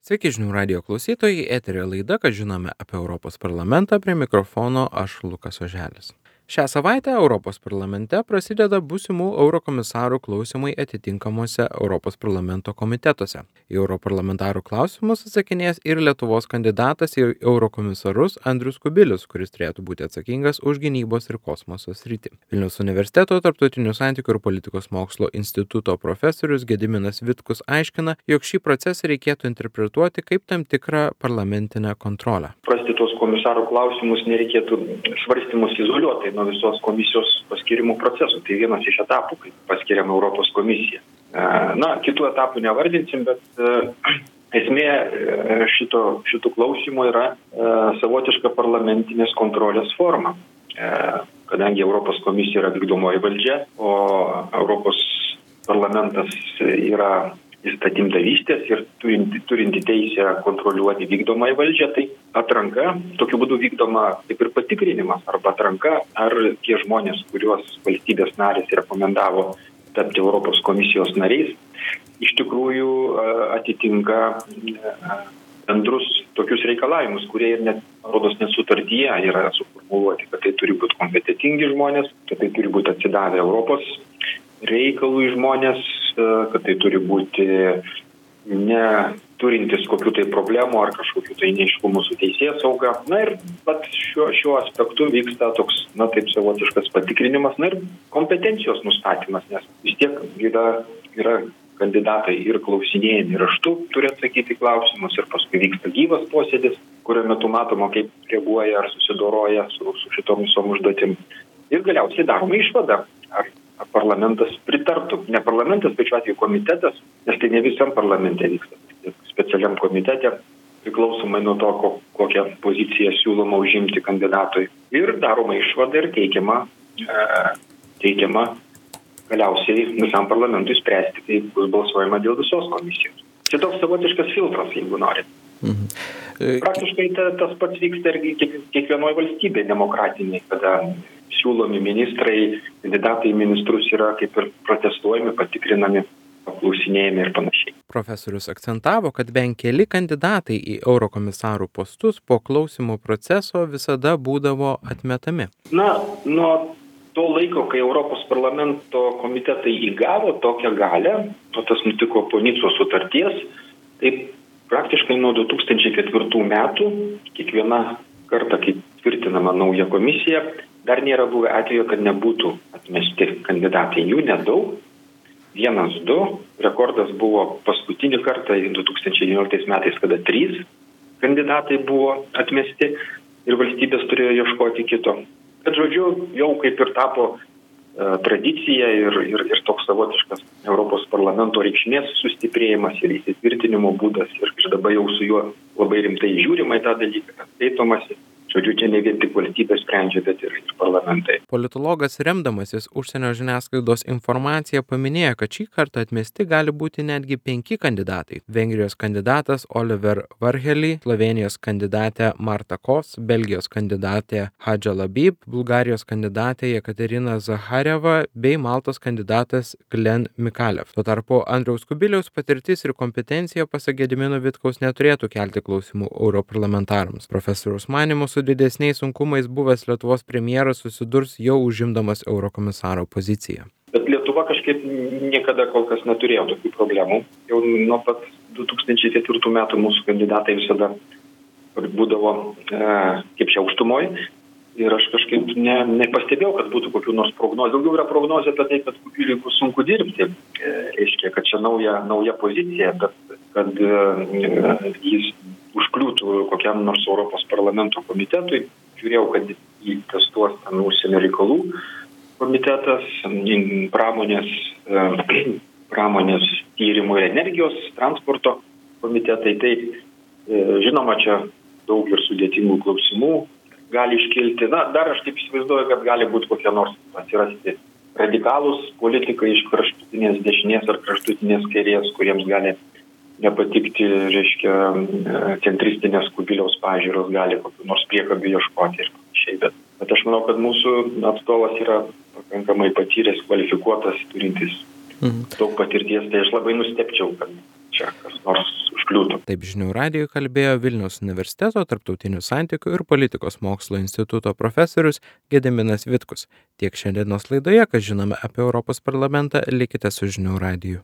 Sveiki žinių radijo klausytojai, eterio laida, ką žinome apie Europos parlamentą, prie mikrofono aš Lukas Oželis. Šią savaitę Europos parlamente prasideda būsimų eurokomisarų klausimai atitinkamuose Europos parlamento komitetuose. Į europarlamentarų klausimus atsakinės ir Lietuvos kandidatas į eurokomisarus Andrius Kubilius, kuris turėtų būti atsakingas už gynybos ir kosmoso sritį. Vilniaus universiteto tarptautinių santykių ir politikos mokslo instituto profesorius Gediminas Vitkus aiškina, jog šį procesą reikėtų interpretuoti kaip tam tikrą parlamentinę kontrolę. Prasti tuos komisarų klausimus nereikėtų svarstymus izoliuotai nuo visos komisijos paskirimų procesų. Tai vienas iš etapų, kai paskiriama Europos komisija. Kitų etapų nevardinsim, bet esmė šitų klausimų yra savotiška parlamentinės kontrolės forma. Kadangi Europos komisija yra vykdomoji valdžia, o Europos parlamentas yra įstatymdavystės ir turinti teisę kontroliuoti vykdomąją valdžią, tai atranka tokiu būdu vykdoma kaip ir patikrinimas arba atranka, ar tie žmonės, kuriuos valstybės narės rekomendavo tapti Europos komisijos nariais, iš tikrųjų atitinka bendrus tokius reikalavimus, kurie ir net sutartyje yra suformuluoti, kad tai turi būti kompetentingi žmonės, kad tai turi būti atsidavę Europos reikalų žmonės, kad tai turi būti neturintis kokių tai problemų ar kažkokių tai neiškumų su teisėsauga. Ir šiuo aspektu vyksta toks, taip savotiškas patikrinimas, ir kompetencijos nustatymas, nes vis tiek yra kandidatai ir klausinėjami raštu, turi atsakyti klausimus ir paskui vyksta gyvas posėdis, kurio metu matoma, kaip reaguoja ar susidoroja su šitom visom užduotim. Ir galiausiai daroma išvada, ar parlamentas pritartų. Ne parlamentas, bet šiuo atveju komitetas, nes tai ne visam parlamente vyksta. Specialiam komitete, priklausomai nuo to, kokią poziciją siūloma užimti kandidatui. Ir daroma išvada ir teikiama galiausiai visam parlamentui spręsti, kai bus balsuojama dėl visos komisijos. Čia toks savotiškas filtras, jeigu norit. Praktiškai tas pats vyksta ir kiekvienoje valstybėje demokratiniai, kada siūlomi ministrai, kandidatai į ministrus yra kaip ir protestuojami, patikrinami, apklausinėjami ir panašiai. Profesorius akcentavo, kad bent keli kandidatai į eurokomisarų postus po klausimų proceso visada būdavo atmetami. Nuo to laiko, kai Europos parlamento komitetai įgavo tokią galią, o tas nutiko po Nicos sutarties, tai praktiškai nuo 2004 metų, kiekviena kartą, kai tvirtinama nauja komisija, dar nėra buvę atveju, kad nebūtų atmesti kandidatai. Jų nedaug, 1-2. Rekordas buvo paskutinį kartą 2019 metais, kada 3 kandidatai buvo atmesti ir valstybės turėjo ieškoti kito. Bet žodžiu, jau kaip ir tapo tradicija ir toks savotiškas Europos parlamento reikšmės sustiprėjimas ir įsitvirtinimo būdas. Ir dabar jau su juo labai rimtai žiūrima į tą dalyką, skaitomasi. Žodžiu, čia ne vien tik valstybės sprendžia, bet ir parlamentai. Politologas, remdamasis užsienio žiniasklaidos informaciją, paminėjo, kad šį kartą atmesti gali būti netgi 5 kandidatai. Vengrijos kandidatas Oliver Varhelyi, Slovenijos kandidatė Marta Kos, Belgijos kandidatė Hadža Labib, Bulgarijos kandidatė Jekaterina Zahareva bei Maltos kandidatas Glen Mikalev. Tuo tarpu Andriaus Kubiliaus patirtis ir kompetencija, pasak Gedimino Vitkaus, neturėtų kelti klausimų europarlamentarams. Profesoriaus manymu, su didesniais sunkumais buvęs Lietuvos premjeras susidurs jau užimdamas eurokomisaro poziciją. Bet Lietuva kažkaip niekada kol kas neturėjo tokių problemų. Jau nuo pat 2004 metų mūsų kandidatai visada būdavo kaip čia aukštumoj. Ir aš kažkaip nepastebėjau, kad būtų kokių nors prognozė. Daugiau yra prognozė apie tai, kad Kubiliui bus sunku dirbti. Reiškia, kad čia nauja pozicija, bet kad jis užkliūtų kokiam nors Europos parlamento komitetui. Žiūrėjau, kad jį testuos ten užsienio reikalų komitetas, pramonės tyrimų ir energijos, transporto komitetai. Tai žinoma, čia daug ir sudėtingų klausimų gali iškilti. Dar aš taip įsivaizduoju, kad gali būti kokie nors atsirasti radikalūs politikai iš kraštutinės dešinės ar kraštutinės kairės, kuriems gali nepatikti, reiškia, centristinės Kubiliaus pažiūros, gali kokių nors priekabių ieškoti ir panašiai. Bet aš manau, kad mūsų atstovas yra pakankamai patyręs, kvalifikuotas, turintis daug patirties. Tai aš labai nustebčiau, čia kas nors užkliūtų. Taip žinių radijui kalbėjo Vilniaus universiteto tarptautinių santykių ir politikos mokslo instituto profesorius Gediminas Vitkus. Tiek šiandienos laidoje, kas žinome apie Europos parlamentą, likite su žinių radiju.